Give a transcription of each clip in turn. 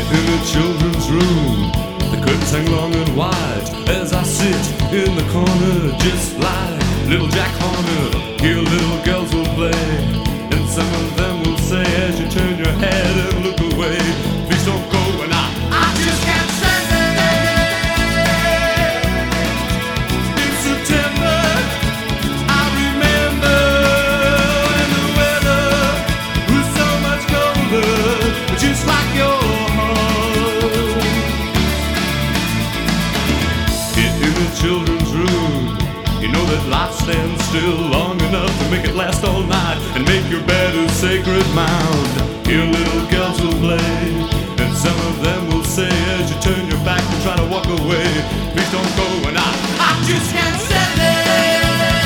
in the children's room. The curtains hang long and wide as I sit in the corner, just like little Jack Horner. Here little girls will play, and some of them will say as you turn your head and look away, please don't go. And I just can't stand it. In September I remember when the weather was so much colder, just like your heart. In the children's room, you know that life stands still long enough to make it last all night and make your bed a sacred mound. Here little girls will play, and some of them will say as you turn your back and try to walk away, please don't go. And I just can't stand it.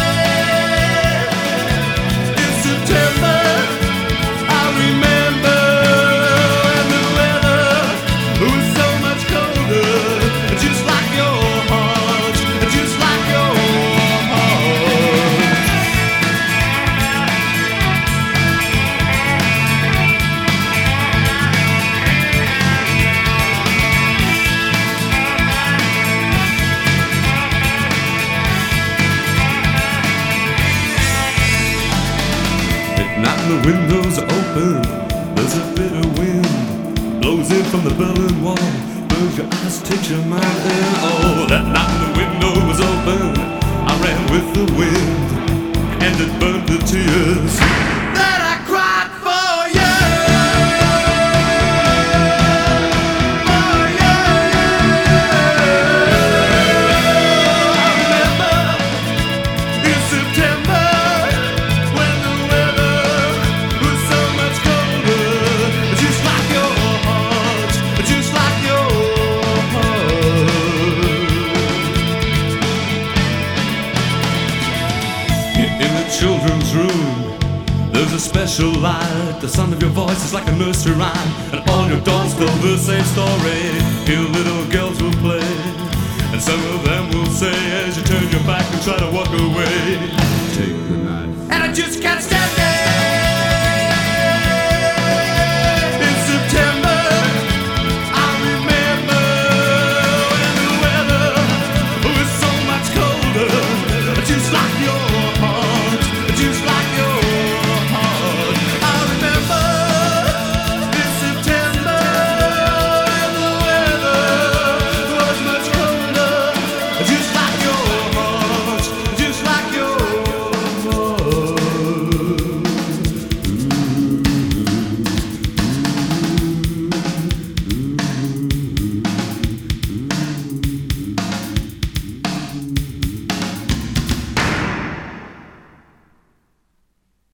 In September I remember when the weather was so much colder, just like your heart, just like your heart. At night the windows are open, there's a bitter wind blows in from the Berlin Wall, burns your eyes, takes your mind in. Oh, that night the window was open, I ran with the wind, and it burned the tears that I cried for you. For you. I remember in September when the weather was so much colder, just like your heart, just like your heart. In the children's room, there's a special light. The sound of your voice is like a nursery rhyme, and all your dolls tell the same story. Here little girls will play, and some of them will say as you turn your back and try to walk away, take the night. And I just can't stand it.